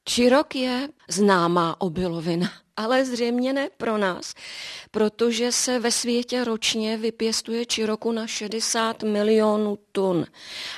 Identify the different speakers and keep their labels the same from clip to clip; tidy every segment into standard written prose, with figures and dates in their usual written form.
Speaker 1: Čirok je známá obilovina, ale zřejmě ne pro nás, protože se ve světě ročně vypěstuje čiroku na 60 milionů tun.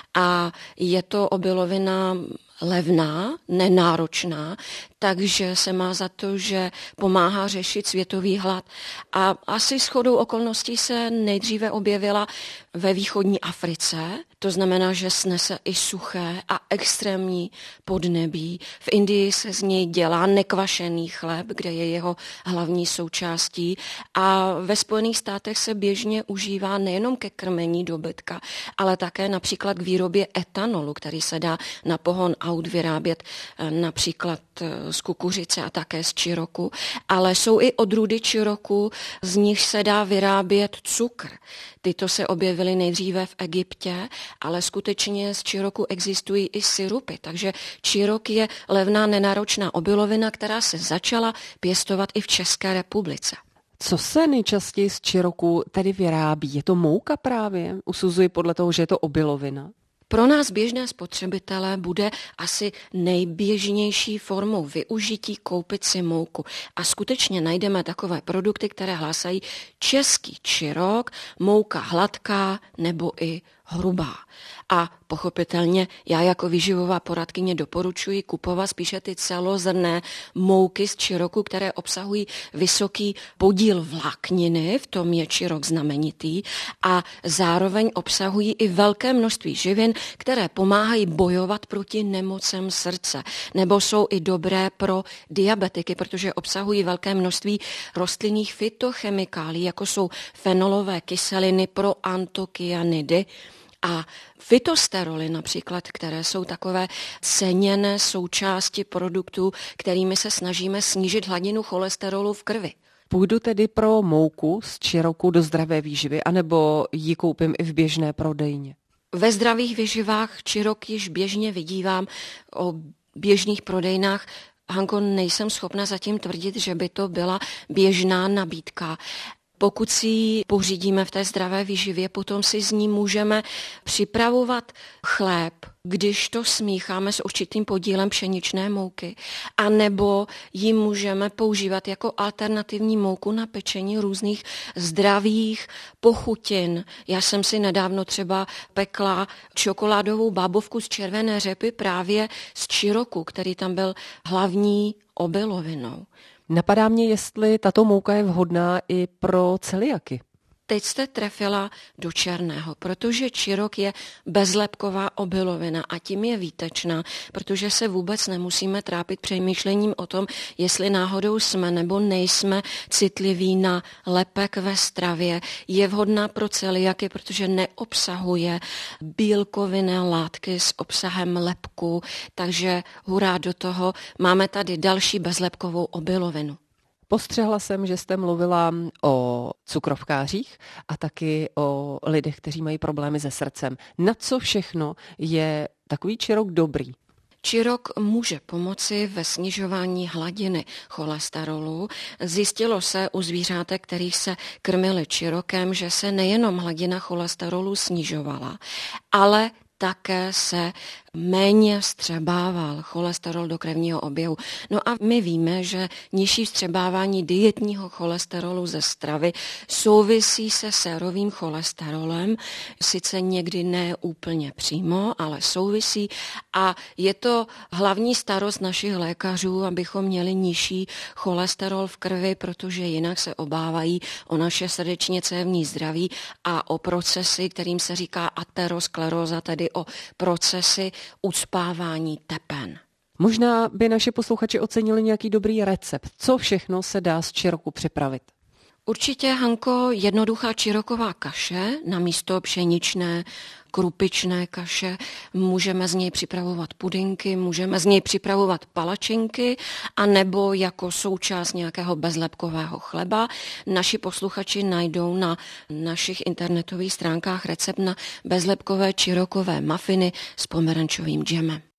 Speaker 1: A je to obilovina levná, nenáročná, takže se má za to, že pomáhá řešit světový hlad. A asi shodou okolností se nejdříve objevila ve východní Africe, to znamená, že snese i suché a extrémní podnebí. V Indii se z něj dělá nekvašený chléb, kde je jeho hlavní součástí, a ve Spojených státech se běžně užívá nejenom ke krmení dobytka, ale také například k výrobě etanolu, který se dá na pohon aut vyrábět například z kukuřice a také z čiroku, ale jsou i odrůdy čiroku, z nich se dá vyrábět cukr. Tyto se objevily nejdříve v Egyptě, ale skutečně z čiroku existují i sirupy, takže čirok je levná nenáročná obilovina, která se začala pěstovat i v České republice.
Speaker 2: Co se nejčastěji z čiroku tedy vyrábí? Je to mouka právě? Usuzuji podle toho, že je to obilovina.
Speaker 1: Pro nás běžné spotřebitele bude asi nejběžnější formou využití koupit si mouku. A skutečně najdeme takové produkty, které hlásají český čirok, mouka hladká nebo i hrubá. A pochopitelně já jako výživová poradkyně doporučuji kupovat spíše ty celozrnné mouky z čiroku, které obsahují vysoký podíl vlákniny, v tom je čirok znamenitý, a zároveň obsahují i velké množství živin, které pomáhají bojovat proti nemocem srdce, nebo jsou i dobré pro diabetiky, protože obsahují velké množství rostlinných fytochemikálií, jako jsou fenolové kyseliny, proantokyanidy a fytosteroly například, které jsou takové ceněné součásti produktů, kterými se snažíme snížit hladinu cholesterolu v krvi.
Speaker 2: Půjdu tedy pro mouku z čiroku do zdravé výživy, anebo ji koupím i v běžné prodejně?
Speaker 1: Ve zdravých výživách čirok již běžně vidívám, o běžných prodejnách Hanko, nejsem schopna zatím tvrdit, že by to byla běžná nabídka. Pokud si ji pořídíme v té zdravé výživě, potom si z ní můžeme připravovat chléb, když to smícháme s určitým podílem pšeničné mouky, a nebo ji můžeme používat jako alternativní mouku na pečení různých zdravých pochutin. Já jsem si nedávno třeba pekla čokoládovou bábovku z červené řepy právě z čiroku, který tam byl hlavní obilovinou.
Speaker 2: Napadá mě, jestli tato mouka je vhodná i pro celiaky.
Speaker 1: Teď jste trefila do černého, protože čirok je bezlepková obilovina a tím je výtečná, protože se vůbec nemusíme trápit přemýšlením o tom, jestli náhodou jsme nebo nejsme citliví na lepek ve stravě. Je vhodná pro celiaky, protože neobsahuje bílkovinné látky s obsahem lepku, takže hurá do toho, máme tady další bezlepkovou obilovinu.
Speaker 2: Postřehla jsem, že jste mluvila o cukrovkářích a taky o lidech, kteří mají problémy se srdcem. Na co všechno je takový čirok dobrý?
Speaker 1: Čirok může pomoci ve snižování hladiny cholesterolu. Zjistilo se u zvířátek, kterých se krmili čirokem, že se nejenom hladina cholesterolu snižovala, ale také se méně vstřebával cholesterol do krevního oběhu. No a my víme, že nižší vstřebávání dietního cholesterolu ze stravy souvisí se sérovým cholesterolem, sice někdy ne úplně přímo, ale souvisí, a je to hlavní starost našich lékařů, abychom měli nižší cholesterol v krvi, protože jinak se obávají o naše srdečně cévní zdraví a o procesy, kterým se říká ateroskleróza, tedy o procesy ucpávání tepen.
Speaker 2: Možná by naši posluchači ocenili nějaký dobrý recept. Co všechno se dá z čiroku připravit?
Speaker 1: Určitě, Hanko, jednoduchá čiroková kaše namísto pšeničné, krupičné kaše. Můžeme z něj připravovat pudinky, můžeme z něj připravovat palačinky, a nebo jako součást nějakého bezlepkového chleba. Naši posluchači najdou na našich internetových stránkách recept na bezlepkové čirokové mafiny s pomerančovým džemem.